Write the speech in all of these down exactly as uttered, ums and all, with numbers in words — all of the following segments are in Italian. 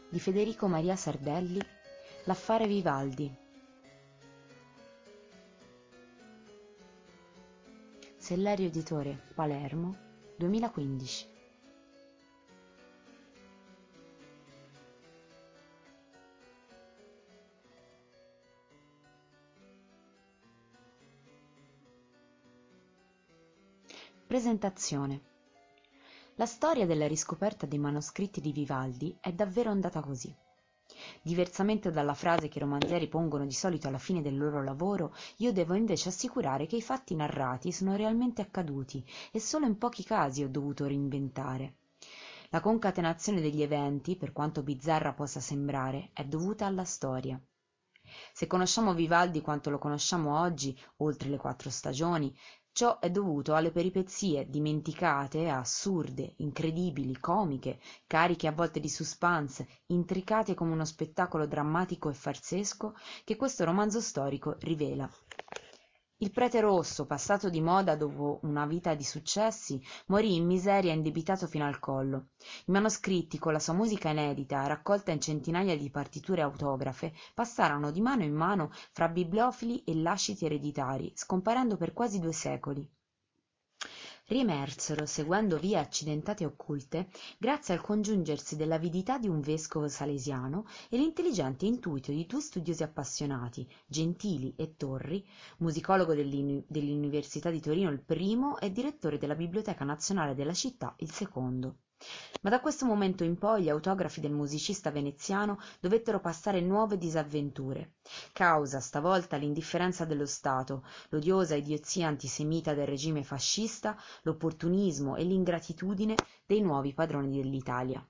di Federico Maria Sardelli, L'affare Vivaldi. Sellerio Editore, Palermo, duemilaquindici. Presentazione. La storia della riscoperta dei manoscritti di Vivaldi è davvero andata così. Diversamente dalla frase che i romanzieri pongono di solito alla fine del loro lavoro, io devo invece assicurare che i fatti narrati sono realmente accaduti e solo in pochi casi ho dovuto reinventare. La concatenazione degli eventi, per quanto bizzarra possa sembrare, è dovuta alla storia. Se conosciamo Vivaldi quanto lo conosciamo oggi, oltre le quattro stagioni, ciò è dovuto alle peripezie dimenticate, assurde, incredibili, comiche, cariche a volte di suspense, intricate come uno spettacolo drammatico e farsesco che questo romanzo storico rivela. Il prete rosso, passato di moda dopo una vita di successi, morì in miseria indebitato fino al collo. I manoscritti, con la sua musica inedita, raccolta in centinaia di partiture autografe, passarono di mano in mano fra bibliofili e lasciti ereditari, scomparendo per quasi due secoli. Riemersero, seguendo vie accidentate e occulte, grazie al congiungersi dell'avidità di un vescovo salesiano e l'intelligente intuito di due studiosi appassionati, Gentili e Torri, musicologo dell'Università di Torino il primo e direttore della Biblioteca Nazionale della città il secondo. Ma da questo momento in poi gli autografi del musicista veneziano dovettero passare nuove disavventure, causa stavolta l'indifferenza dello Stato, l'odiosa idiozia antisemita del regime fascista, l'opportunismo e l'ingratitudine dei nuovi padroni dell'Italia.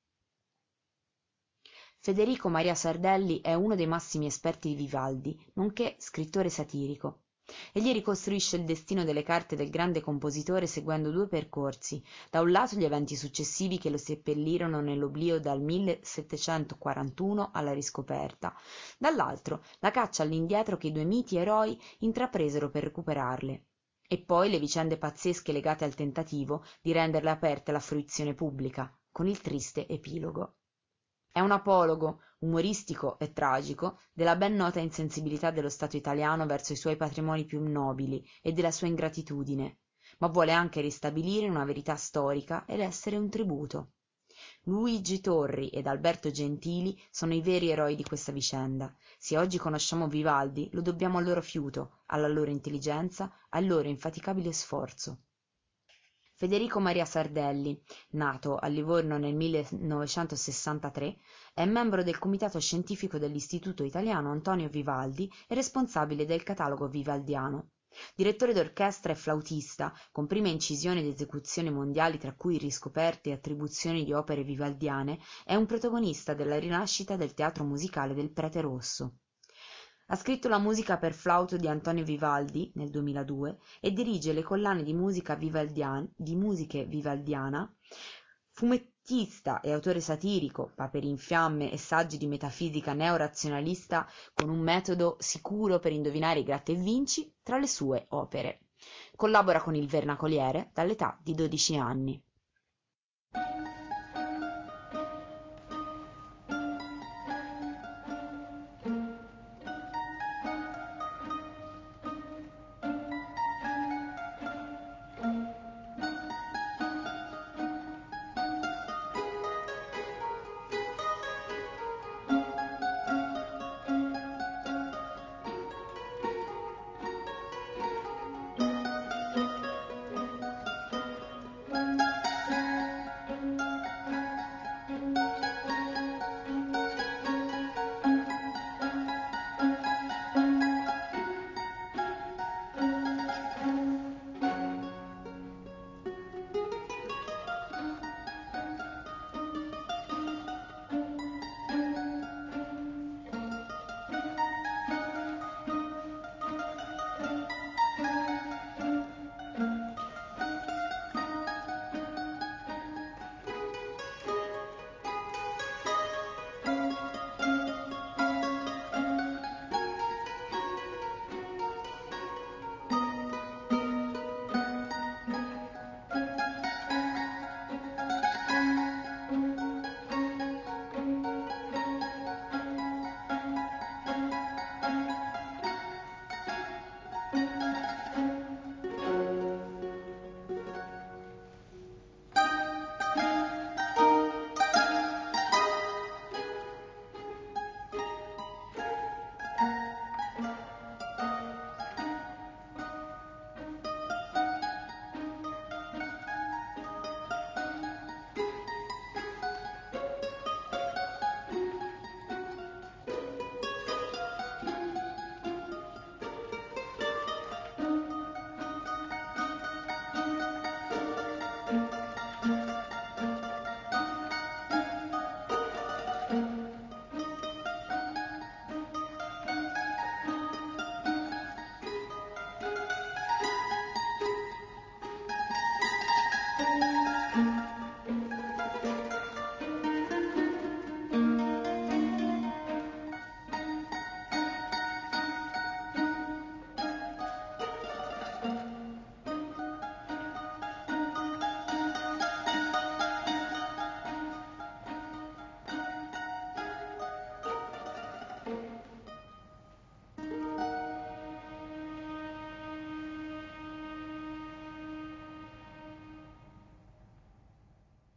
Federico Maria Sardelli è uno dei massimi esperti di Vivaldi, nonché scrittore satirico. Egli ricostruisce il destino delle carte del grande compositore seguendo due percorsi: da un lato gli eventi successivi che lo seppellirono nell'oblio dal millesettecentoquarantuno alla riscoperta, dall'altro la caccia all'indietro che i due miti eroi intrapresero per recuperarle, e poi le vicende pazzesche legate al tentativo di renderle aperte alla fruizione pubblica, con il triste epilogo. È un apologo, umoristico e tragico, della ben nota insensibilità dello Stato italiano verso i suoi patrimoni più nobili e della sua ingratitudine, ma vuole anche ristabilire una verità storica ed essere un tributo. Luigi Torri ed Alberto Gentili sono i veri eroi di questa vicenda. Se oggi conosciamo Vivaldi, lo dobbiamo al loro fiuto, alla loro intelligenza, al loro infaticabile sforzo. Federico Maria Sardelli, nato a Livorno nel millenovecentosessantatré, è membro del comitato scientifico dell'Istituto Italiano Antonio Vivaldi e responsabile del catalogo vivaldiano. Direttore d'orchestra e flautista, con prime incisioni ed esecuzioni mondiali tra cui riscoperte e attribuzioni di opere vivaldiane, è un protagonista della rinascita del teatro musicale del Prete Rosso. Ha scritto la musica per flauto di Antonio Vivaldi nel duemiladue e dirige le collane di musica vivaldiana, di musiche vivaldiana, fumettista e autore satirico, paperi in fiamme e saggi di metafisica neorazionalista con un metodo sicuro per indovinare i gratta e vinci tra le sue opere. Collabora con il Vernacoliere dall'età di dodici anni.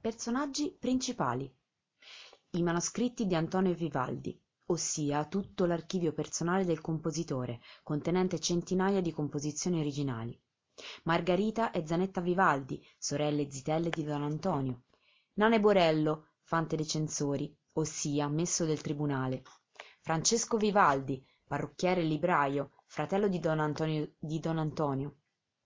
Personaggi principali. I manoscritti di Antonio Vivaldi, ossia tutto l'archivio personale del compositore, contenente centinaia di composizioni originali. Margherita e Zanetta Vivaldi, sorelle e zitelle di Don Antonio. Nane Borello, fante dei censori, ossia messo del tribunale. Francesco Vivaldi, parrucchiere e libraio, fratello di Don Antonio, di Don Antonio.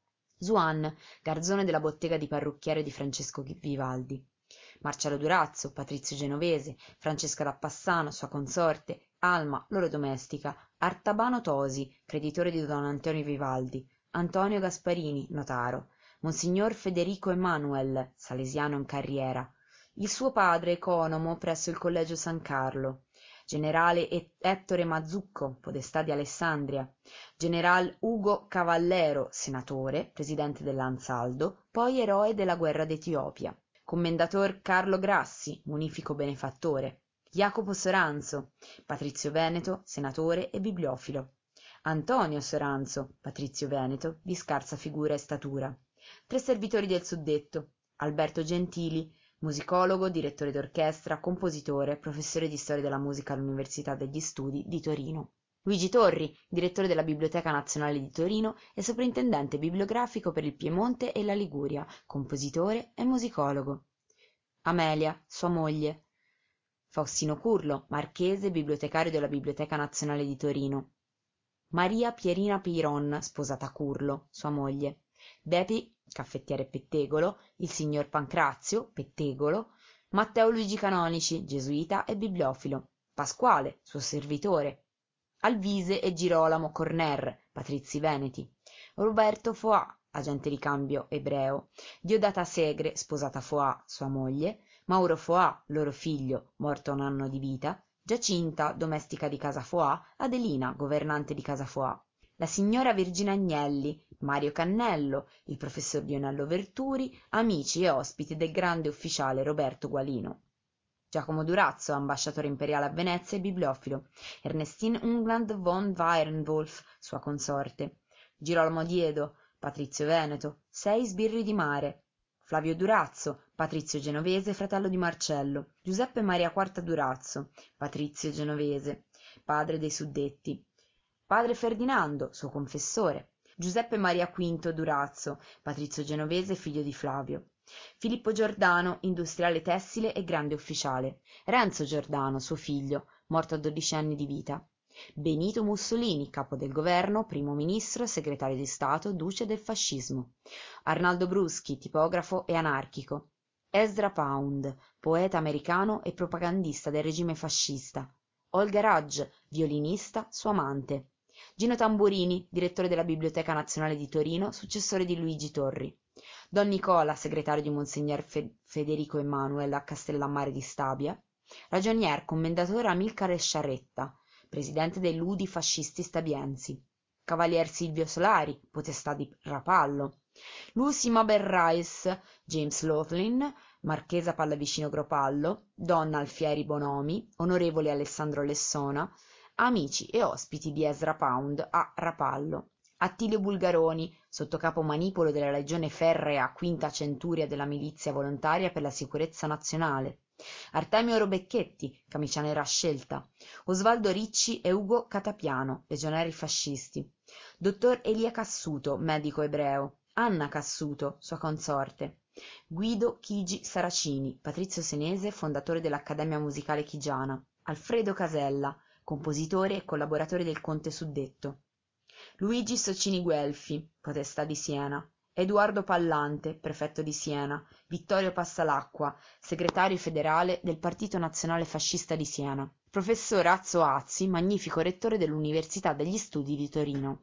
Zuan, garzone della bottega di parrucchiere di Francesco Vivaldi. Marcello Durazzo, Patrizio Genovese, Francesca da Passano, sua consorte, Alma, loro domestica, Artabano Tosi, creditore di Don Antonio Vivaldi, Antonio Gasparini, notaro, Monsignor Federico Emanuel, salesiano in carriera, il suo padre economo presso il Collegio San Carlo, generale Ettore Mazzucco, podestà di Alessandria, general Ugo Cavallero, senatore, presidente dell'Ansaldo, poi eroe della guerra d'Etiopia, commendator Carlo Grassi, munifico benefattore, Jacopo Soranzo, Patrizio Veneto, senatore e bibliofilo, Antonio Soranzo, Patrizio Veneto, di scarsa figura e statura, tre servitori del suddetto, Alberto Gentili, musicologo, direttore d'orchestra, compositore, professore di storia della musica all'Università degli Studi di Torino. Luigi Torri, direttore della Biblioteca Nazionale di Torino e sovrintendente bibliografico per il Piemonte e la Liguria, compositore e musicologo. Amelia, sua moglie. Faustino Curlo, marchese, bibliotecario della Biblioteca Nazionale di Torino. Maria Pierina Piron, sposata Curlo, sua moglie. Bepi, caffettiere Pettegolo, il signor Pancrazio, Pettegolo, Matteo Luigi Canonici, gesuita e bibliofilo, Pasquale, suo servitore, Alvise e Girolamo Corner, patrizi veneti, Roberto Foà, agente di cambio ebreo, Diodata Segre, sposata Foà, sua moglie, Mauro Foà, loro figlio, morto a un anno di vita, Giacinta, domestica di casa Foà, Adelina, governante di casa Foà, la signora Virginia Agnelli, Mario Cannello, il professor Lionello Verturi, amici e ospiti del grande ufficiale Roberto Gualino. Giacomo Durazzo, ambasciatore imperiale a Venezia e bibliofilo, Ernestine Ungland von Weirenwolf, sua consorte, Girolamo Diedo, Patrizio Veneto, sei sbirri di mare, Flavio Durazzo, Patrizio Genovese, fratello di Marcello, Giuseppe Maria Quarta Durazzo, Patrizio Genovese, padre dei suddetti, padre Ferdinando, suo confessore, Giuseppe Maria Quinto Durazzo, Patrizio Genovese, figlio di Flavio, Filippo Giordano, industriale tessile e grande ufficiale, Renzo Giordano, suo figlio, morto a dodici anni di vita, Benito Mussolini, capo del governo, primo ministro, segretario di Stato, duce del fascismo, Arnaldo Bruschi, tipografo e anarchico, Ezra Pound, poeta americano e propagandista del regime fascista, Olga Raj, violinista, sua amante, Gino Tamburini, direttore della Biblioteca Nazionale di Torino, successore di Luigi Torri, Don Nicola, segretario di Monsignor Fe- Federico Emanuel a Castellammare di Stabia, ragionier commendatore Amilcare Sciarretta, presidente dei Ludi fascisti stabiensi, cavalier Silvio Solari, potestà di Rapallo, Lucy Mabel Rice, James Laughlin, marchesa Pallavicino Gropallo, donna Alfieri Bonomi, onorevole Alessandro Lessona, amici e ospiti di Ezra Pound a Rapallo, Attilio Bulgaroni, sottocapo manipolo della legione ferrea quinta centuria della milizia volontaria per la sicurezza nazionale, Artemio Robecchetti, camicia nera a scelta, Osvaldo Ricci e Ugo Catapiano, legionari fascisti, dottor Elia Cassuto, medico ebreo, Anna Cassuto, sua consorte, Guido Chigi Saracini, Patrizio Senese, fondatore dell'Accademia Musicale Chigiana, Alfredo Casella, compositore e collaboratore del conte suddetto, Luigi Socini Guelfi, potestà di Siena, Edoardo Pallante, prefetto di Siena, Vittorio Passalacqua, segretario federale del Partito Nazionale Fascista di Siena, professor Azzo Azzi, magnifico rettore dell'Università degli Studi di Torino.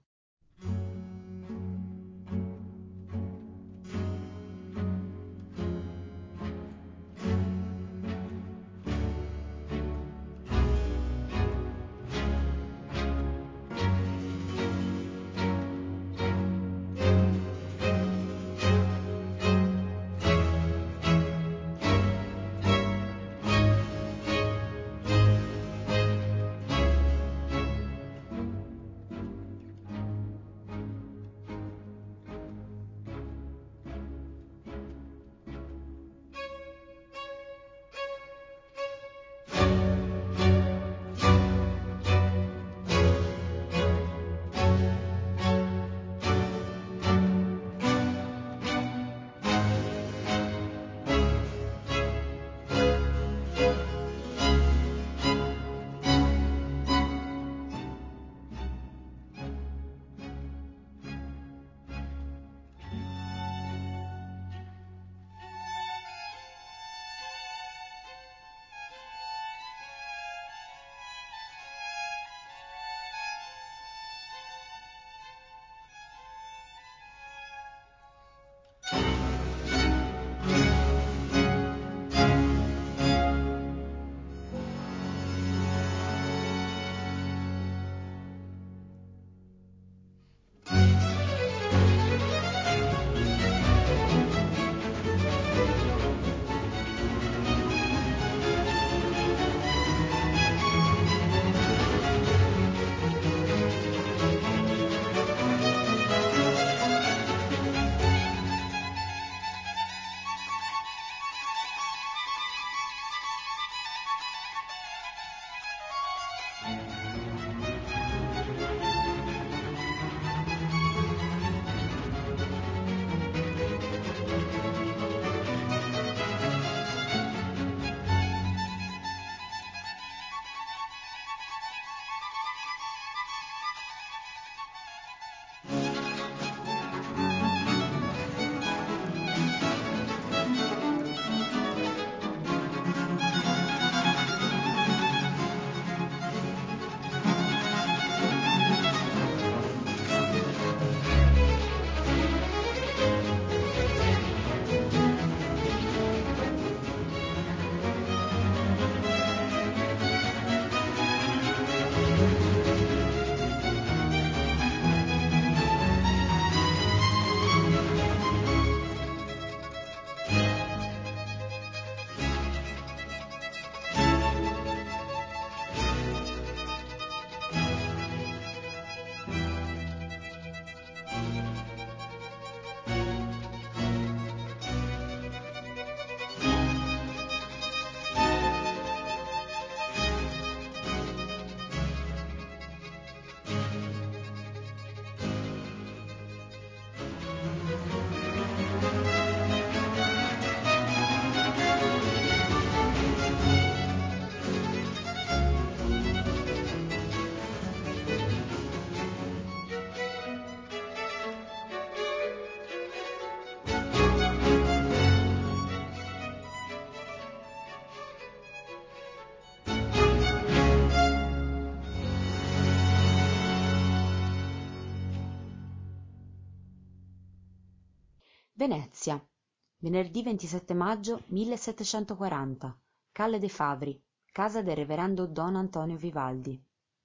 Venezia, venerdì ventisette maggio millesettecentoquaranta, Calle dei Favri, casa del reverendo Don Antonio Vivaldi.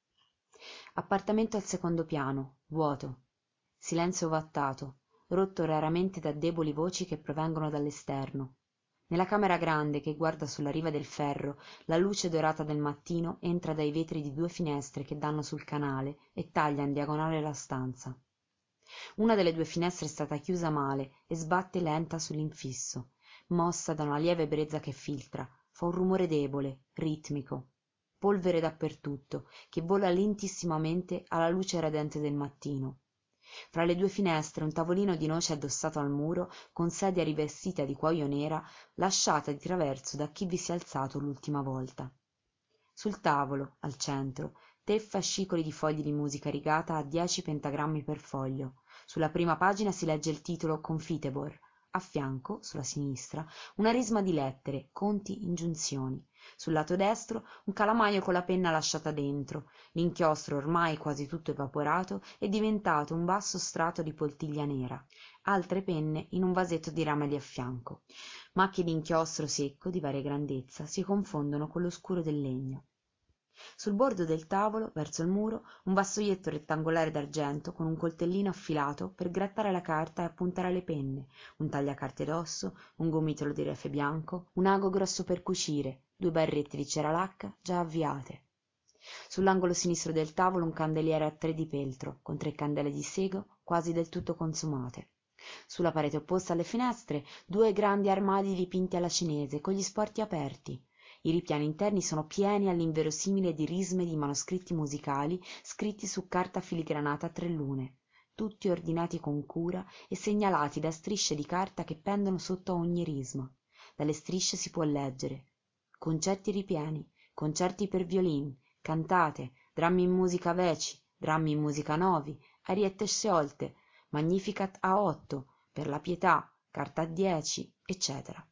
Appartamento al secondo piano, vuoto. Silenzio ovattato, rotto raramente da deboli voci che provengono dall'esterno. Nella camera grande che guarda sulla riva del Ferro, la luce dorata del mattino entra dai vetri di due finestre che danno sul canale e taglia in diagonale la stanza. Una delle due finestre è stata chiusa male e sbatte lenta sull'infisso, mossa da una lieve brezza che filtra, fa un rumore debole, ritmico. Polvere dappertutto, che vola lentissimamente alla luce radente del mattino. Fra le due finestre un tavolino di noce addossato al muro, con sedia rivestita di cuoio nera, lasciata di traverso da chi vi si è alzato l'ultima volta. Sul tavolo, al centro, tre fascicoli di fogli di musica rigata a dieci pentagrammi per foglio. Sulla prima pagina si legge il titolo Confitebor. A fianco, sulla sinistra, una risma di lettere, conti, ingiunzioni. Sul lato destro un calamaio con la penna lasciata dentro. L'inchiostro, ormai quasi tutto evaporato, è diventato un basso strato di poltiglia nera. Altre penne in un vasetto di rame lì a fianco. Macchie di inchiostro secco, di varia grandezza, si confondono con lo scuro del legno. Sul bordo del tavolo, verso il muro, un vassoietto rettangolare d'argento con un coltellino affilato per grattare la carta e appuntare le penne, un tagliacarte d'osso, un gomitolo di refe bianco, un ago grosso per cucire, due barrette di cera lacca già avviate. Sull'angolo sinistro del tavolo un candeliere a tre di peltro, con tre candele di sego quasi del tutto consumate. Sulla parete opposta alle finestre due grandi armadi dipinti alla cinese, con gli sporti aperti. I ripiani interni sono pieni all'inverosimile di risme di manoscritti musicali scritti su carta filigranata a tre lune, tutti ordinati con cura e segnalati da strisce di carta che pendono sotto a ogni risma. Dalle strisce si può leggere concerti ripieni, concerti per violin, cantate, drammi in musica veci, drammi in musica novi, ariette sciolte, Magnificat a otto, per la Pietà, carta a dieci, eccetera.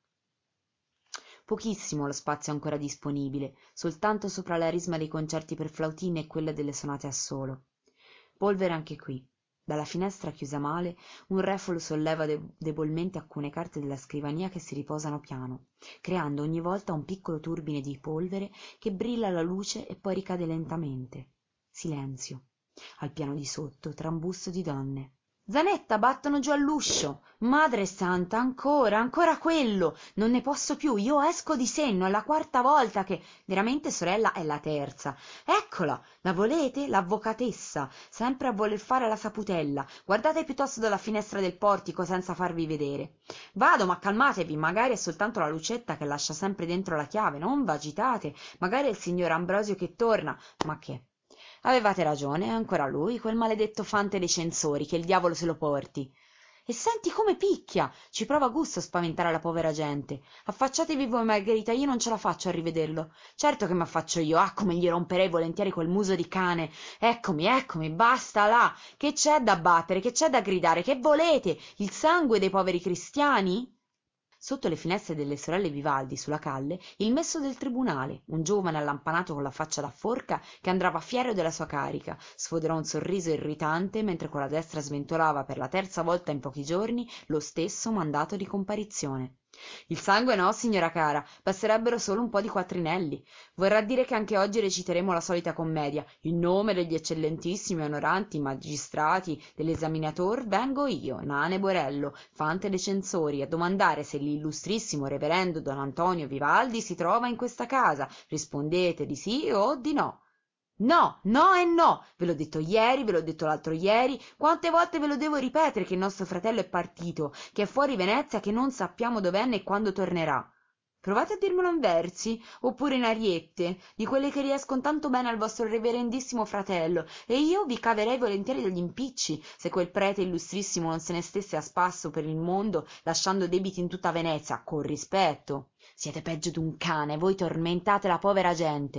Pochissimo lo spazio ancora disponibile, soltanto sopra la risma dei concerti per flautine e quella delle sonate a solo. Polvere anche qui. Dalla finestra chiusa male, un refolo solleva de- debolmente alcune carte della scrivania che si riposano piano, creando ogni volta un piccolo turbine di polvere che brilla alla luce e poi ricade lentamente. Silenzio. Al piano di sotto, trambusto di donne. Zanetta, battono giù all'uscio. Madre santa, ancora, ancora quello. Non ne posso più, io esco di senno, è la quarta volta che... Veramente, sorella, è la terza. Eccola, la volete? L'avvocatessa, sempre a voler fare la saputella. Guardate piuttosto dalla finestra del portico senza farvi vedere. Vado, ma calmatevi, magari è soltanto la lucetta che lascia sempre dentro la chiave, non v'agitate. Magari è il signor Ambrosio che torna. Ma che... Avevate ragione, è ancora lui, quel maledetto fante dei censori, che il diavolo se lo porti. E senti come picchia! Ci prova gusto a spaventare la povera gente. Affacciatevi voi, Margherita, io non ce la faccio a rivederlo. Certo che m'affaccio io, ah, come gli romperei volentieri quel muso di cane. Eccomi, eccomi, basta là! Che c'è da battere, che c'è da gridare, che volete? Il sangue dei poveri cristiani? Sotto le finestre delle sorelle Vivaldi, sulla calle, il messo del tribunale, un giovane allampanato con la faccia da forca che andava fiero della sua carica, sfoderò un sorriso irritante mentre con la destra sventolava per la terza volta in pochi giorni lo stesso mandato di comparizione. Il sangue no, signora cara, basterebbero solo un po' di quattrinelli. Vorrà dire che anche oggi reciteremo la solita commedia. In nome degli eccellentissimi onoranti magistrati dell'esaminator vengo io, Nane Borello, fante dei censori, a domandare se l'illustrissimo reverendo Don Antonio Vivaldi si trova in questa casa. Rispondete di sì o di no. No, no e no! Ve l'ho detto ieri, ve l'ho detto l'altro ieri, quante volte ve lo devo ripetere che il nostro fratello è partito, che è fuori Venezia, che non sappiamo dov'è né quando tornerà. Provate a dirmelo in versi, oppure in ariette, di quelle che riescono tanto bene al vostro reverendissimo fratello, e io vi caverei volentieri degli impicci, se quel prete illustrissimo non se ne stesse a spasso per il mondo, lasciando debiti in tutta Venezia, con rispetto. Siete peggio d'un cane, voi tormentate la povera gente.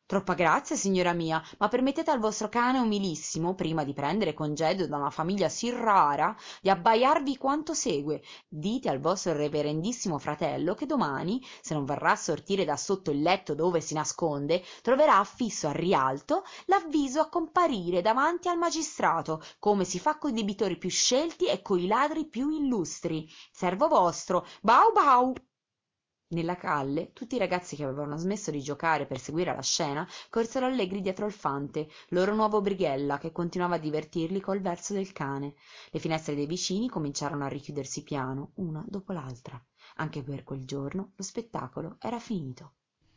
Troppa grazia, signora mia, ma permettete al vostro cane umilissimo, prima di prendere congedo da una famiglia sì rara, di abbaiarvi quanto segue. Dite al vostro reverendissimo fratello che domani, se non verrà a sortire da sotto il letto dove si nasconde, troverà affisso al rialto l'avviso a comparire davanti al magistrato, come si fa coi debitori più scelti e coi ladri più illustri. Servo vostro, bau bau. Nella calle tutti i ragazzi che avevano smesso di giocare per seguire la scena corsero allegri dietro il fante, loro nuovo Brighella, che continuava a divertirli col verso del cane. Le finestre dei vicini cominciarono a richiudersi piano, una dopo l'altra. Anche per quel giorno lo spettacolo era finito.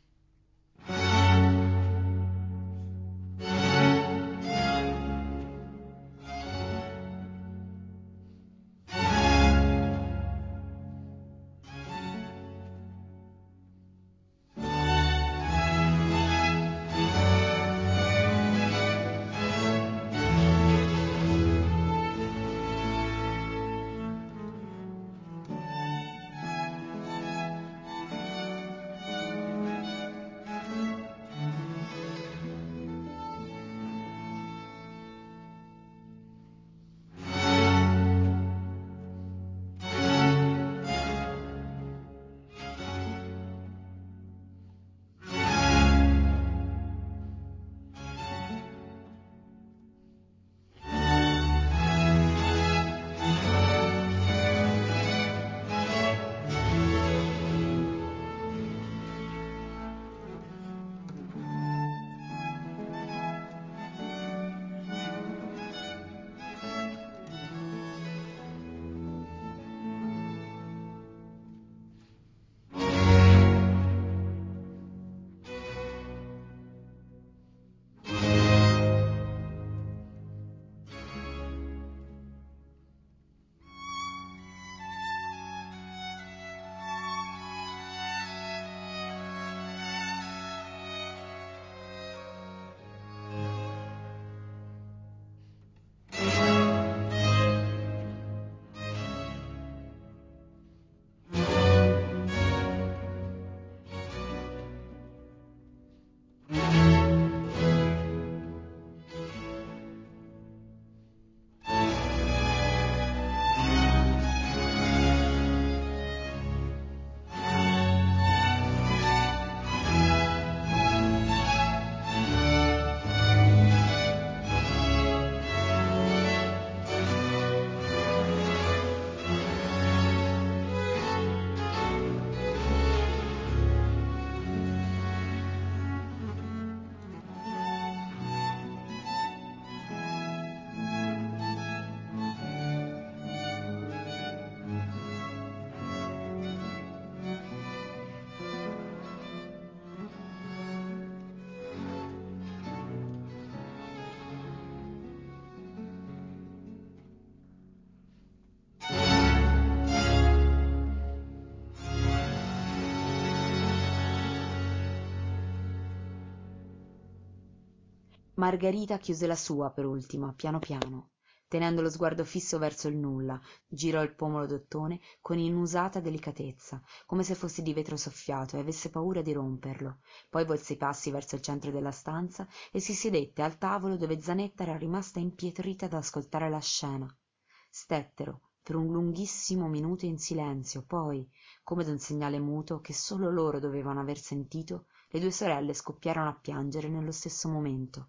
Margherita chiuse la sua per ultima, piano piano. Tenendo lo sguardo fisso verso il nulla, girò il pomolo d'ottone con inusata delicatezza, come se fosse di vetro soffiato e avesse paura di romperlo. Poi volse i passi verso il centro della stanza e si sedette al tavolo dove Zanetta era rimasta impietrita ad ascoltare la scena. Stettero per un lunghissimo minuto in silenzio, poi, come d'un segnale muto che solo loro dovevano aver sentito, le due sorelle scoppiarono a piangere nello stesso momento.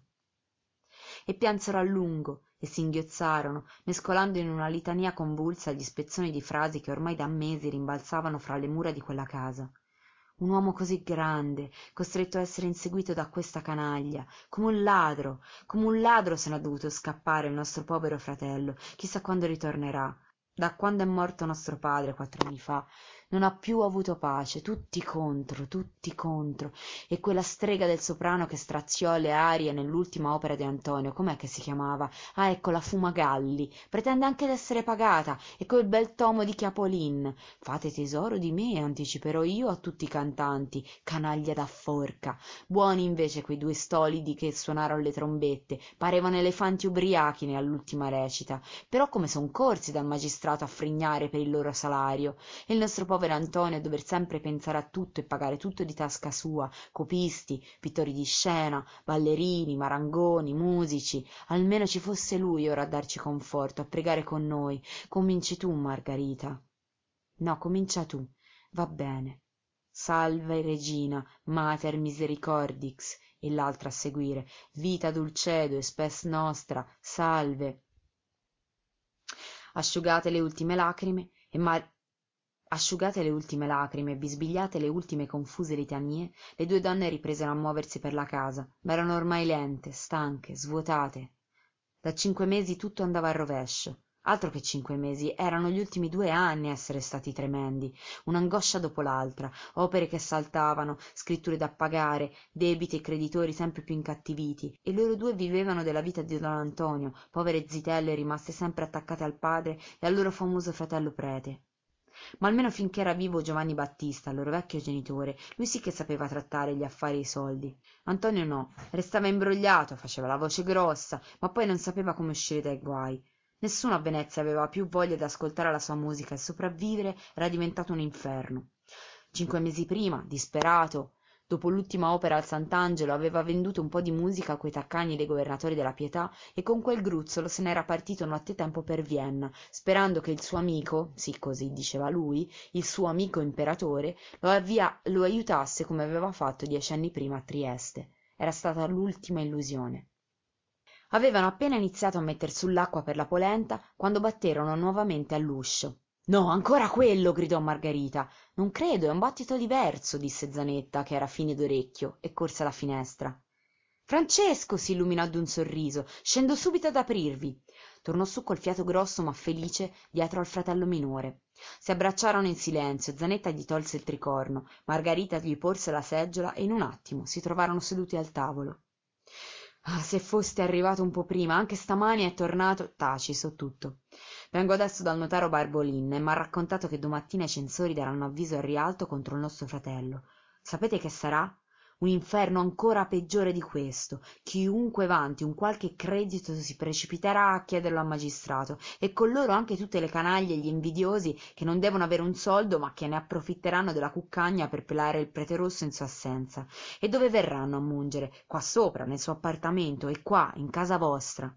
E piansero a lungo e singhiozzarono, mescolando in una litania convulsa gli spezzoni di frasi che ormai da mesi rimbalzavano fra le mura di quella casa. Un uomo così grande, costretto a essere inseguito da questa canaglia, come un ladro, come un ladro se n'è dovuto scappare il nostro povero fratello, chissà quando ritornerà. Da quando è morto nostro padre, quattro anni fa, non ha più avuto pace, tutti contro, tutti contro. E quella strega del soprano che straziò le arie nell'ultima opera di Antonio, com'è che si chiamava? Ah, ecco, la Fumagalli, pretende anche d'essere pagata, e quel bel tomo di Chiapolin. Fate tesoro di me, anticiperò io a tutti i cantanti, canaglia da forca. Buoni invece quei due stolidi che suonarono le trombette, parevano elefanti ubriachi all'ultima recita, però come son corsi dal magistrato a frignare per il loro salario, e il nostro povero povero Antonio a dover sempre pensare a tutto e pagare tutto di tasca sua, copisti, pittori di scena, ballerini, marangoni, musici. Almeno ci fosse lui ora a darci conforto, a pregare con noi. Cominci tu, Margherita. No, comincia tu. Va bene. Salve Regina, Mater Misericordix, e l'altra a seguire. Vita dulcedo e spes nostra, salve. Asciugate le ultime lacrime e Mar... Asciugate le ultime lacrime e bisbigliate le ultime confuse litanie, le due donne ripresero a muoversi per la casa, ma erano ormai lente, stanche, svuotate. Da cinque mesi tutto andava a rovescio. Altro che cinque mesi, erano gli ultimi due anni a essere stati tremendi, un'angoscia dopo l'altra, opere che saltavano, scritture da pagare, debiti e creditori sempre più incattiviti, e loro due vivevano della vita di don Antonio, povere zitelle rimaste sempre attaccate al padre e al loro famoso fratello prete. Ma almeno finché era vivo Giovanni Battista, il loro vecchio genitore, lui sì che sapeva trattare gli affari e i soldi. Antonio no, restava imbrogliato, faceva la voce grossa, ma poi non sapeva come uscire dai guai. Nessuno a Venezia aveva più voglia di ascoltare la sua musica e sopravvivere era diventato un inferno. Cinque mesi prima, disperato, dopo l'ultima opera al Sant'Angelo, aveva venduto un po' di musica a quei taccagni dei governatori della Pietà e con quel gruzzolo se n'era partito nottetempo per Vienna, sperando che il suo amico, sì così diceva lui, il suo amico imperatore, lo, avvia, lo aiutasse come aveva fatto dieci anni prima a Trieste. Era stata l'ultima illusione. Avevano appena iniziato a metter sull'acqua per la polenta quando batterono nuovamente all'uscio. No, ancora quello! Gridò Margherita. Non credo, è un battito diverso, disse Zanetta, che era fine d'orecchio, e corse alla finestra. Francesco! Si illuminò d'un sorriso. Scendo subito ad aprirvi. Tornò su col fiato grosso ma felice dietro al fratello minore. Si abbracciarono in silenzio, Zanetta gli tolse il tricorno, Margherita gli porse la seggiola e in un attimo si trovarono seduti al tavolo. Ah, se foste arrivato un po' prima, anche stamani è tornato... Taci, so tutto. Vengo adesso dal notaro Barbolin e m'ha raccontato che domattina i censori daranno avviso al rialto contro il nostro fratello. Sapete che sarà? Un inferno ancora peggiore di questo. Chiunque vanti un qualche credito si precipiterà a chiederlo al magistrato, e con loro anche tutte le canaglie e gli invidiosi che non devono avere un soldo ma che ne approfitteranno della cuccagna per pelare il prete rosso in sua assenza. E dove verranno a mungere? Qua sopra, nel suo appartamento, e qua, in casa vostra.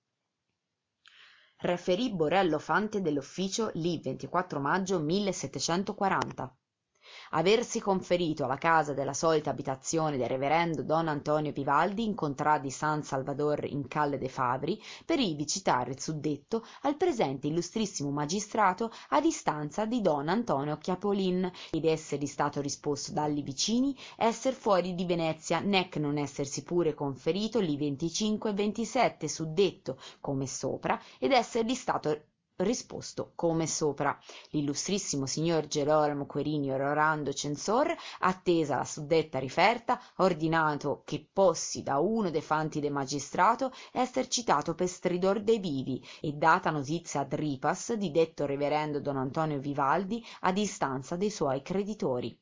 Referì Borello Fante dell'Ufficio lì ventiquattro maggio millesettecentoquaranta. Aversi conferito alla casa della solita abitazione del reverendo don Antonio Vivaldi in contrada di San Salvador in Calle de' Favri, per ivi citare il suddetto al presente illustrissimo magistrato a distanza di don Antonio Chiapolin, ed essergli stato risposto dalli vicini esser fuori di Venezia, nec non essersi pure conferito li venticinque e ventisette suddetto come sopra, ed essergli stato risposto come sopra. L'illustrissimo signor Gerolamo Querini Ororando Censor, attesa la suddetta riferta, ha ordinato che possi da uno de fanti de magistrato esser citato per stridor de vivi, e data notizia ad ripas di detto reverendo don Antonio Vivaldi a distanza dei suoi creditori.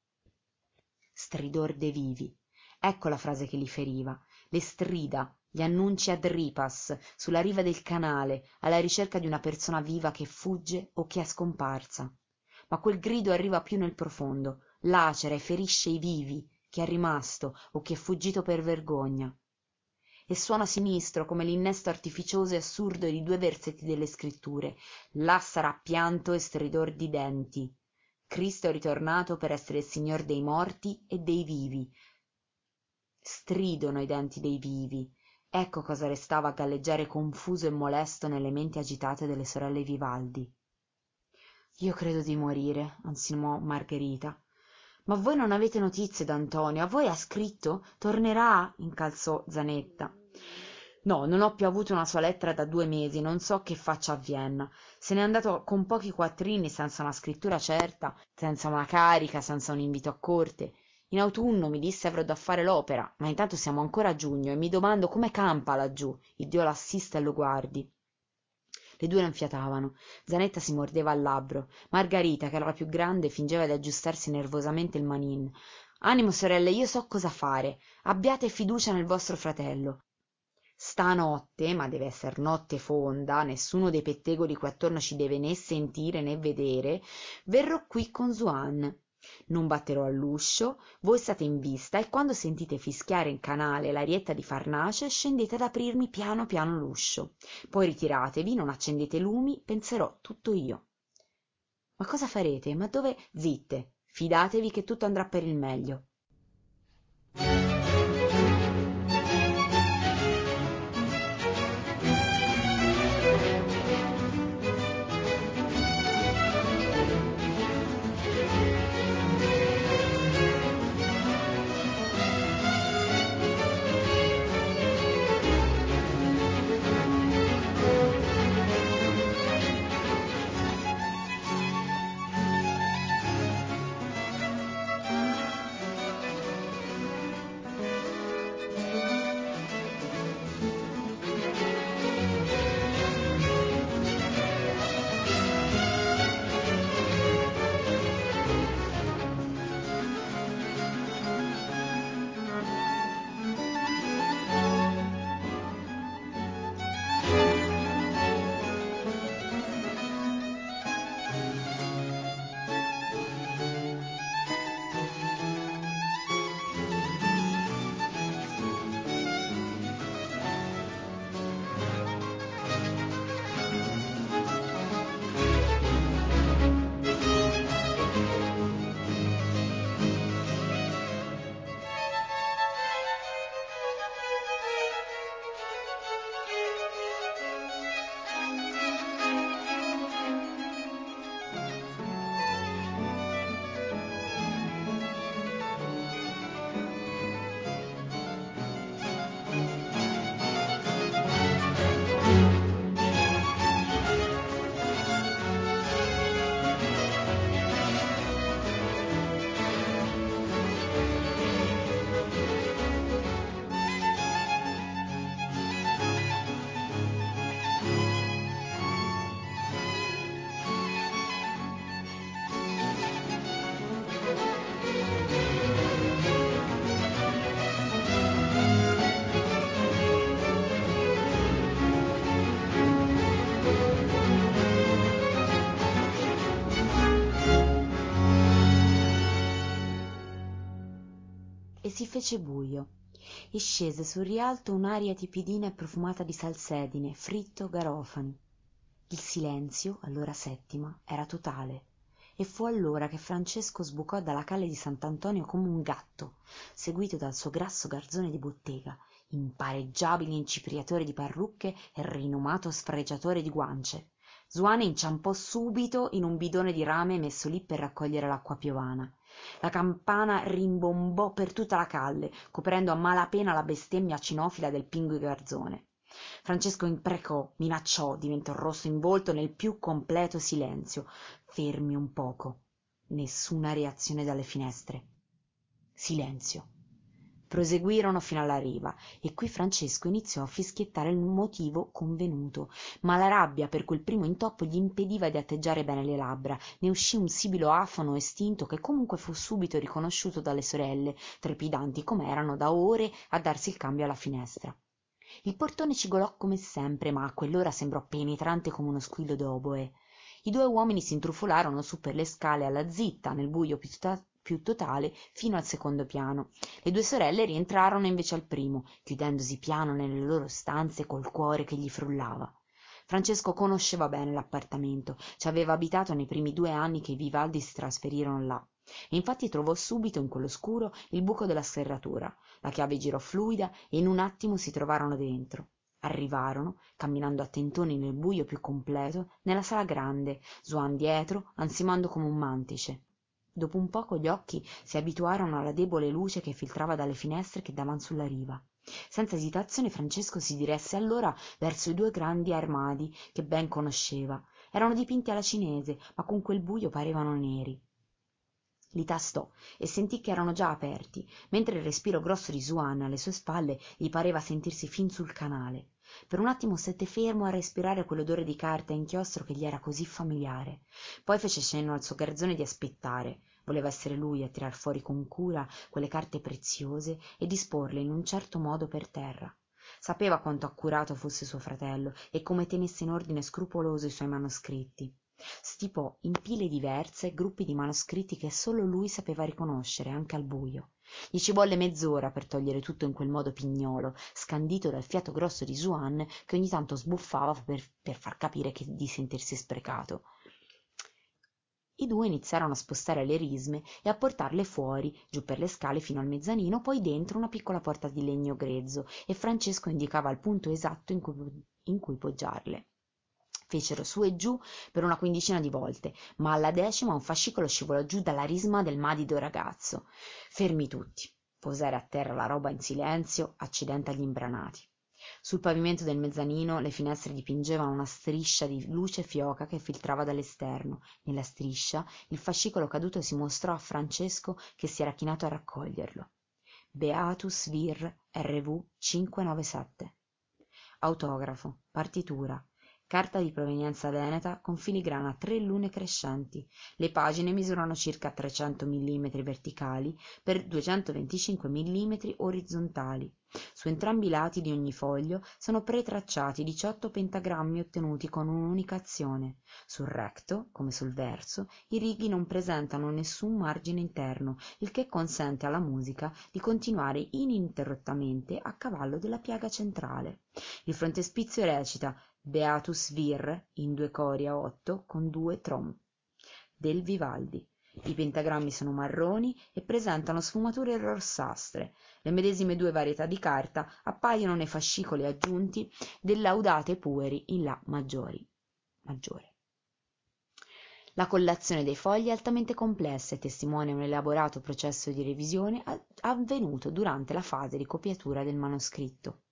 Stridor de vivi, ecco la frase che li feriva, le strida, gli annunci ad ripas, sulla riva del canale, alla ricerca di una persona viva che fugge o che è scomparsa. Ma quel grido arriva più nel profondo, lacera e ferisce i vivi, chi è rimasto o chi è fuggito per vergogna. E suona sinistro come l'innesto artificioso e assurdo di due versetti delle scritture. Là sarà pianto e stridor di denti. Cristo è ritornato per essere il Signor dei morti e dei vivi. Stridono i denti dei vivi. Ecco cosa restava a galleggiare confuso e molesto nelle menti agitate delle sorelle Vivaldi. Io credo di morire, ansimò Margherita. Ma voi non avete notizie d'Antonio? A voi ha scritto? Tornerà? Incalzò Zanetta. No, non ho più avuto una sua lettera da due mesi, non so che faccia a Vienna. Se n'è andato con pochi quattrini, senza una scrittura certa, senza una carica, senza un invito a corte. In autunno mi disse avrò da fare l'opera, ma intanto siamo ancora a giugno e mi domando come campa laggiù. Iddio l'assista e lo guardi. Le due non fiatavano. Zanetta si mordeva il labbro. Margherita, che era la più grande, fingeva di aggiustarsi nervosamente il manin. Animo, sorelle, io so cosa fare. Abbiate fiducia nel vostro fratello. Stanotte, ma deve esser notte fonda, nessuno dei pettegoli qui attorno ci deve né sentire né vedere, verrò qui con Zuan. Non batterò all'uscio, voi state in vista e quando sentite fischiare in canale l'arietta di Farnace scendete ad aprirmi piano piano l'uscio. Poi ritiratevi, non accendete lumi, penserò tutto io. Ma cosa farete? Ma dove? Zitte, fidatevi che tutto andrà per il meglio. E si fece buio, e scese sul rialto un'aria tipidina e profumata di salsedine, fritto, garofani. Il silenzio, all'ora settima, era totale, e fu allora che Francesco sbucò dalla calle di Sant'Antonio come un gatto, seguito dal suo grasso garzone di bottega, impareggiabile incipriatore di parrucche e rinomato sfregiatore di guance. Zuane inciampò subito in un bidone di rame messo lì per raccogliere l'acqua piovana. La campana rimbombò per tutta la calle, coprendo a malapena la bestemmia cinofila del pingue garzone. Francesco imprecò, minacciò, diventò rosso in volto nel più completo silenzio. Fermi un poco. Nessuna reazione dalle finestre. Silenzio. Proseguirono fino alla riva e qui Francesco iniziò a fischiettare il motivo convenuto, ma la rabbia per quel primo intoppo gli impediva di atteggiare bene le labbra. Ne uscì un sibilo afono e stinto che comunque fu subito riconosciuto dalle sorelle, trepidanti com'erano da ore a darsi il cambio alla finestra. Il portone cigolò come sempre, ma a quell'ora sembrò penetrante come uno squillo d'oboe. I due uomini si intrufolarono su per le scale alla zitta, nel buio più, to- più totale, fino al secondo piano. Le due sorelle rientrarono invece al primo, chiudendosi piano nelle loro stanze col cuore che gli frullava. Francesco conosceva bene l'appartamento, ci aveva abitato nei primi due anni che i Vivaldi si trasferirono là. E infatti trovò subito in quell'oscuro il buco della serratura. La chiave girò fluida e in un attimo si trovarono dentro. Arrivarono, camminando a tentoni nel buio più completo, nella sala grande, Zuan dietro, ansimando come un mantice. Dopo un poco gli occhi si abituarono alla debole luce che filtrava dalle finestre che davan sulla riva. Senza esitazione Francesco si diresse allora verso i due grandi armadi che ben conosceva. Erano dipinti alla cinese, ma con quel buio parevano neri. Li tastò e sentì che erano già aperti, mentre il respiro grosso di Zuan alle sue spalle gli pareva sentirsi fin sul canale. Per un attimo stette fermo a respirare quell'odore di carta e inchiostro che gli era così familiare. Poi fece cenno al suo garzone di aspettare. Voleva essere lui a tirar fuori con cura quelle carte preziose e disporle in un certo modo per terra. Sapeva quanto accurato fosse suo fratello e come tenesse in ordine scrupoloso i suoi manoscritti. Stipò in pile diverse gruppi di manoscritti che solo lui sapeva riconoscere, anche al buio. Gli ci volle mezz'ora per togliere tutto in quel modo pignolo, scandito dal fiato grosso di Juan, che ogni tanto sbuffava per, per far capire che di sentirsi sprecato. I due iniziarono a spostare le risme e a portarle fuori, giù per le scale fino al mezzanino, poi dentro una piccola porta di legno grezzo, e Francesco indicava il punto esatto in cui, in cui poggiarle. Fecero su e giù per una quindicina di volte, ma alla decima un fascicolo scivolò giù dalla risma del madido ragazzo. Fermi tutti. Posare a terra la roba in silenzio, accidente agli imbranati. Sul pavimento del mezzanino le finestre dipingevano una striscia di luce fioca che filtrava dall'esterno. Nella striscia il fascicolo caduto si mostrò a Francesco, che si era chinato a raccoglierlo. Beatus Vir R V cinquecentonovantasette. Autografo, partitura, carta di provenienza veneta con filigrana a tre lune crescenti. Le pagine misurano circa trecento millimetri verticali per duecentoventicinque millimetri orizzontali. Su entrambi i lati di ogni foglio sono pretracciati diciotto pentagrammi ottenuti con un'unica azione. Sul recto, come sul verso, i righi non presentano nessun margine interno, il che consente alla musica di continuare ininterrottamente a cavallo della piega centrale. Il frontespizio recita Beatus Vir in due cori a otto con due trom del Vivaldi. I pentagrammi sono marroni e presentano sfumature rossastre. Le medesime due varietà di carta appaiono nei fascicoli aggiunti del Laudate Pueri in La maggiori. maggiore. La collazione dei fogli è altamente complessa e testimonia un elaborato processo di revisione avvenuto durante la fase di copiatura del manoscritto.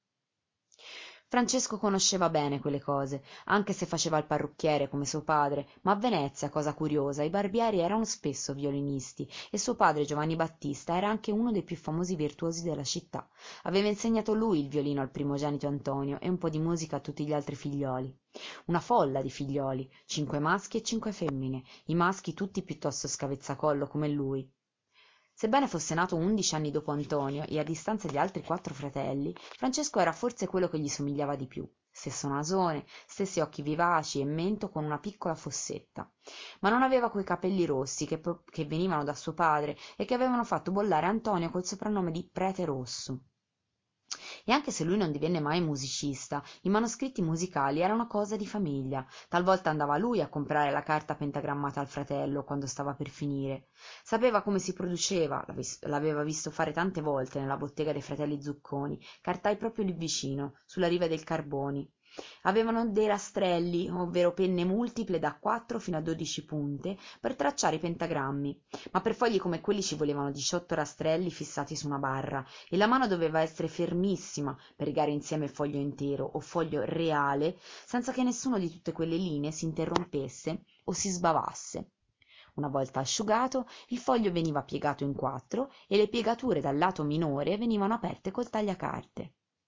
Francesco conosceva bene quelle cose, anche se faceva il parrucchiere come suo padre, ma a Venezia, cosa curiosa, i barbieri erano spesso violinisti e suo padre Giovanni Battista era anche uno dei più famosi virtuosi della città. Aveva insegnato lui il violino al primogenito Antonio e un po' di musica a tutti gli altri figlioli. Una folla di figlioli, cinque maschi e cinque femmine, i maschi tutti piuttosto scavezzacollo come lui. Sebbene fosse nato undici anni dopo Antonio e a distanza di altri quattro fratelli, Francesco era forse quello che gli somigliava di più. Stesso nasone, stessi occhi vivaci e mento con una piccola fossetta. Ma non aveva quei capelli rossi che, che venivano da suo padre e che avevano fatto bollare Antonio col soprannome di Prete Rosso. E anche se lui non divenne mai musicista, i manoscritti musicali erano cosa di famiglia. Talvolta andava lui a comprare la carta pentagrammata al fratello quando stava per finire. Sapeva come si produceva, l'aveva visto fare tante volte nella bottega dei fratelli Zucconi, cartai proprio lì vicino, sulla riva del Carboni. Avevano dei rastrelli, ovvero penne multiple da quattro fino a dodici punte, per tracciare i pentagrammi, ma per fogli come quelli ci volevano diciotto rastrelli fissati su una barra, e la mano doveva essere fermissima per rigare insieme foglio intero o foglio reale, senza che nessuno di tutte quelle linee si interrompesse o si sbavasse. Una volta asciugato, il foglio veniva piegato in quattro e le piegature dal lato minore venivano aperte col tagliacarte.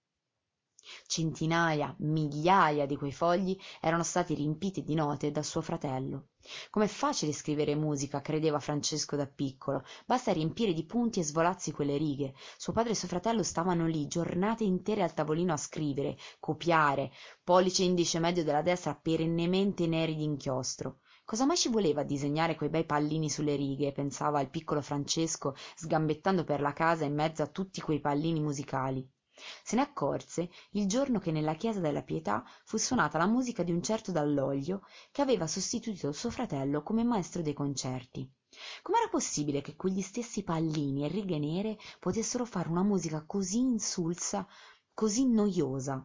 Centinaia, migliaia di quei fogli erano stati riempiti di note da suo fratello. Com'è facile scrivere musica, credeva Francesco da piccolo, basta riempire di punti e svolazzi quelle righe. Suo padre e suo fratello stavano lì giornate intere al tavolino a scrivere, copiare, pollice e indice medio della destra perennemente neri di inchiostro. Cosa mai ci voleva a disegnare quei bei pallini sulle righe, pensava il piccolo Francesco, sgambettando per la casa in mezzo a tutti quei pallini musicali. Se ne accorse il giorno che nella chiesa della Pietà fu suonata la musica di un certo Dall'Oglio, che aveva sostituito suo fratello come maestro dei concerti. Com'era possibile che quegli stessi pallini e righe nere potessero fare una musica così insulsa, così noiosa?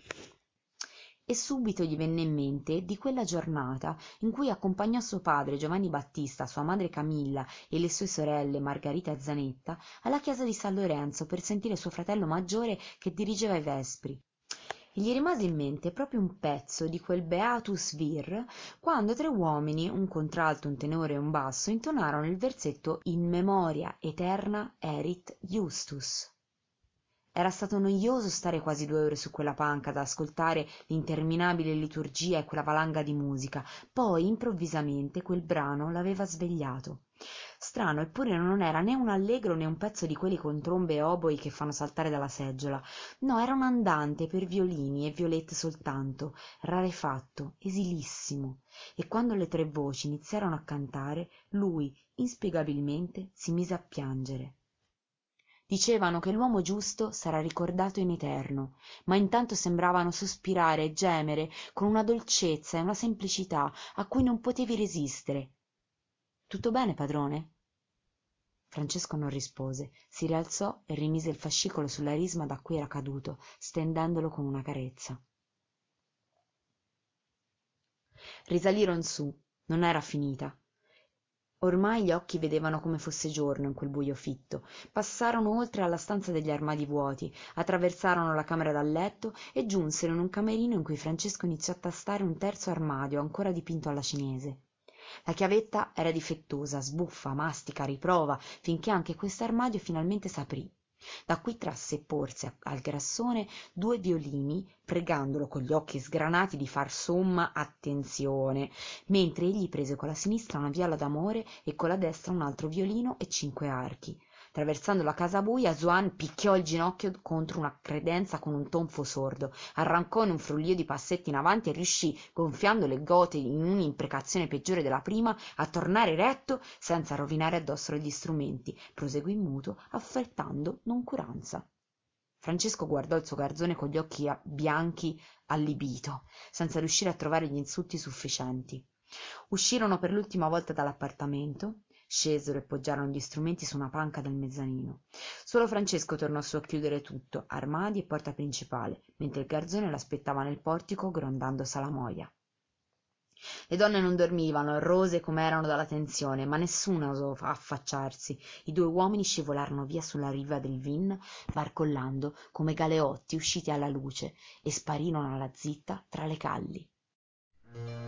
E subito gli venne in mente di quella giornata in cui accompagnò suo padre Giovanni Battista, sua madre Camilla e le sue sorelle Margherita e Zanetta alla chiesa di San Lorenzo per sentire suo fratello maggiore che dirigeva i vespri. E gli rimase in mente proprio un pezzo di quel Beatus Vir quando tre uomini, un contralto, un tenore e un basso, intonarono il versetto In memoria eterna erit Justus. Era stato noioso stare quasi due ore su quella panca ad ascoltare l'interminabile liturgia e quella valanga di musica. Poi, improvvisamente, quel brano l'aveva svegliato. Strano, eppure non era né un allegro né un pezzo di quelli con trombe e oboi che fanno saltare dalla seggiola. No, era un andante per violini e violette soltanto, rarefatto, esilissimo. E quando le tre voci iniziarono a cantare, lui, inspiegabilmente, si mise a piangere. Dicevano che l'uomo giusto sarà ricordato in eterno, ma intanto sembravano sospirare e gemere con una dolcezza e una semplicità a cui non potevi resistere. Tutto bene, padrone? Francesco non rispose, si rialzò e rimise il fascicolo sulla risma da cui era caduto, stendendolo con una carezza. Risaliron su, non era finita. Ormai gli occhi vedevano come fosse giorno in quel buio fitto. Passarono oltre alla stanza degli armadi vuoti, attraversarono la camera da letto e giunsero in un camerino in cui Francesco iniziò a tastare un terzo armadio ancora dipinto alla cinese. La chiavetta era difettosa, sbuffa, mastica, riprova, finché anche quest'armadio finalmente s'aprì. Da qui trasse e porse al grassone due violini, pregandolo con gli occhi sgranati di far somma attenzione, mentre egli prese con la sinistra una viola d'amore e con la destra un altro violino e cinque archi. Traversando la casa buia, Swann picchiò il ginocchio contro una credenza con un tonfo sordo, arrancò in un frullio di passetti in avanti e riuscì, gonfiando le gote in un'imprecazione peggiore della prima, a tornare retto senza rovinare addosso gli strumenti. Proseguì muto, affrettando noncuranza. Francesco guardò il suo garzone con gli occhi bianchi allibito, senza riuscire a trovare gli insulti sufficienti. Uscirono per l'ultima volta dall'appartamento, scesero e poggiarono gli strumenti su una panca del mezzanino. Solo Francesco tornò su a chiudere tutto, armadi e porta principale, mentre il garzone l'aspettava nel portico grondando salamoia. Le donne non dormivano, rose com'erano dalla tensione, ma nessuna osò affacciarsi. I due uomini scivolarono via sulla riva del Vin, barcollando come galeotti usciti alla luce, e sparirono alla zitta tra le calli.